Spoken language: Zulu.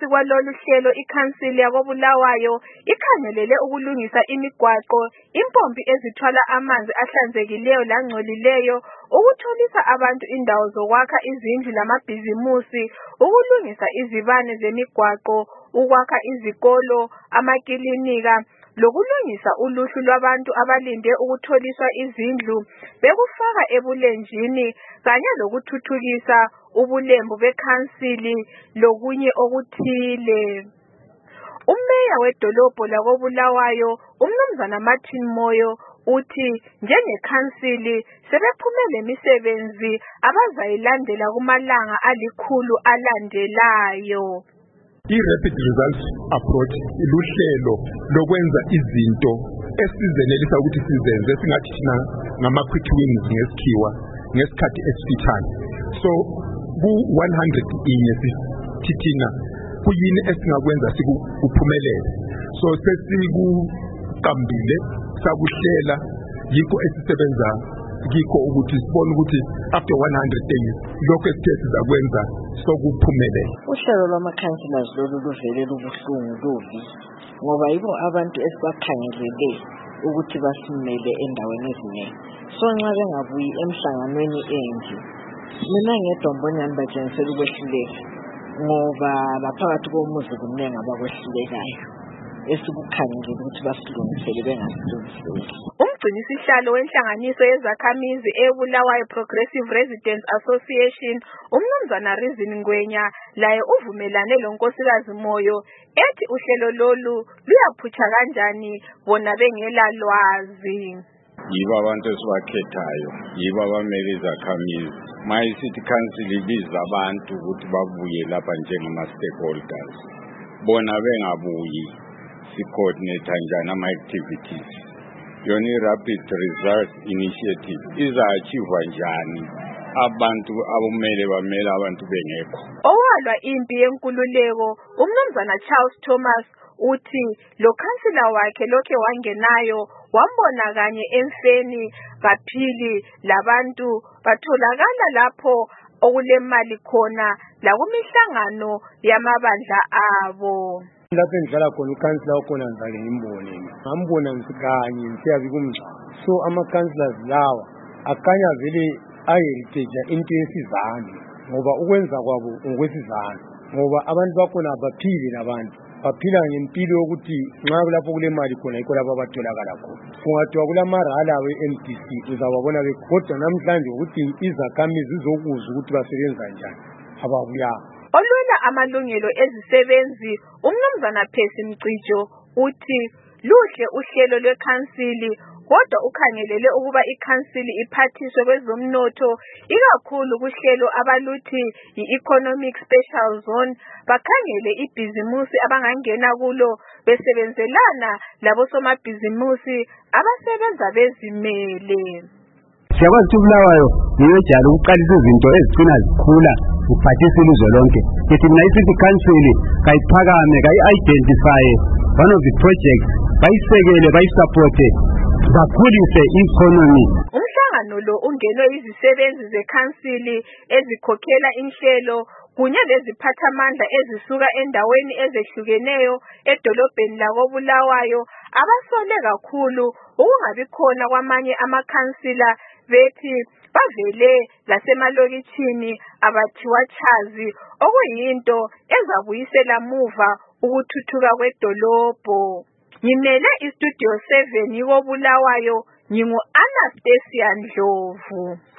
Ngaphansi kwalolu hlelo ikhansili yakoBulawayo ikhangelele ukulungisa imigwaqo, impompi ezithwala amanzi ahlanzekileyo langcolileyo, ukutholisa abantu indawo zokwakha izindlu lamabhizimusi, ukulungisa izibane zemigwaqo, ukwakha izikolo, amakilinika, lokulungisa uluhlu lwabantu abalinde ukutholiswa izindlu bekufaka ebulenjini kanye lokuthuthukisa ubulembu bekhansili lokunye okuthile. Umeya wedolobho lakoBulawayo uMnumzana Martin Moyo uthi njengekhansili sebephume lemisebenzi abazayilandela kumalanga 100 alandelayo. I-Rapid Results Approach iluhlelo lokwenza izinto esizenelisa ukuthi sizenze singathi thina ngama-quick wins ngesikhiwa ngesikhathi esifitshane. So ku-100 inye sithina kuyini esingakwenza sikuphumelele. So sesikuqambile sakuhlela yikho esisebenza kikho ukuthi sibone ukuthi after 100 days lokho esithe sizakwenza sokuphumelele. Uhlelo lwamakhanselazi lolu luvele lubuhlungu lubi ngoba yibo abantu esibakhangelele ukuthi basimele endaweni eziningi. So nxa bengabuyi emhlanganweni enje mina ngeDombonyani batshengisela ukwehluleka ngoba laphakathi komuzi kuningi abakwehlulekayo esikukhangelele ukuthi basilungisele bengasilungiseli. Umgcinisihlalo wenhlanganiso yezakhamizi eBulawayo Progressive Residents Association uMnumzana Rizin Ngwenya laye uvumelane lonkosikazi Moyo ethi uhlelo lolu luyaphutsha kanjani bona bengela lwazi. Yibo abantu esibakhethayo, yibo abamele izakhamizi. Mayisithi council ibiza abantu ukuthi babuye lapha njengama-stakeholders. Bona bengabuyi si-coordinate njani ama-activities. Yona i-Rapid Results Initiative iza-achieve njani abantu abumele bamele abantu bengekho. Owalwa impi yenkululeko uMnumzana Charles Thomas uthi lo khansila wakhe lokhe wangenayo wambona kanye emfeni kaphili labantu batholakala lapho okulemali khona lakumihlangano yamabandla abo. Lapho engihlala khona ukhansila wakhona ngizake ngimbone. Ngambona ngisikanye ngisiyabi kumngca. So ama-councillors lawa akanya vele ayeheritage into yesizane ngoba ukwenza kwabo ngokwesizane ngoba abantu bakhona abaphili nabantu baphila ngempilo yokuthi nxa lapho kulemali khona yikho lapho abatholakala khona. Kungathiwa kulamarhala we-MDC uzababona bekodwa namhlanje ukuthi izakhamizi zizokuzwa ukuthi basebenza njani ababuyanga. Olwela amalungelo ezisebenzi uMnumzana Percy Mcijo uthi luhle uhlelo lwekhansili kodwa ukhangelele ukuba ikhansili iphathiswe kwezomnotho ikakhulu kuhlelo abaluthi i-Economic Special Zone bakhangele ibhizimusi abangangena kulo besebenzelana labosomabhizimusi abasebenza bezimele. Siyakwazi ukuthi uBulawayo niyojala ukuqalisa izinto ezigcina zikhula uphathisa ilizwe lonke. Ethi mina isithi council kayiphakame kayi-identify one of the projects bayisekele bayisupporte bakhulise i-economy. Umhlangano lo ungenwe izisebenzi zekhansili ezikhokhela inhlelo kunye leziphathamandla ezisuka endaweni ezehlukeneyo edolobheni lakoBulawayo abasole kakhulu ukungabi khona kwamanye amakhansila bethi bavele lasemalokitshini abathiwa chazi okuyinto ezabuyisela muva ukuthuthuka kwedolobho. Ngimele istudio 7 yikoBulawayo ngingu Anastasia Ndlovu.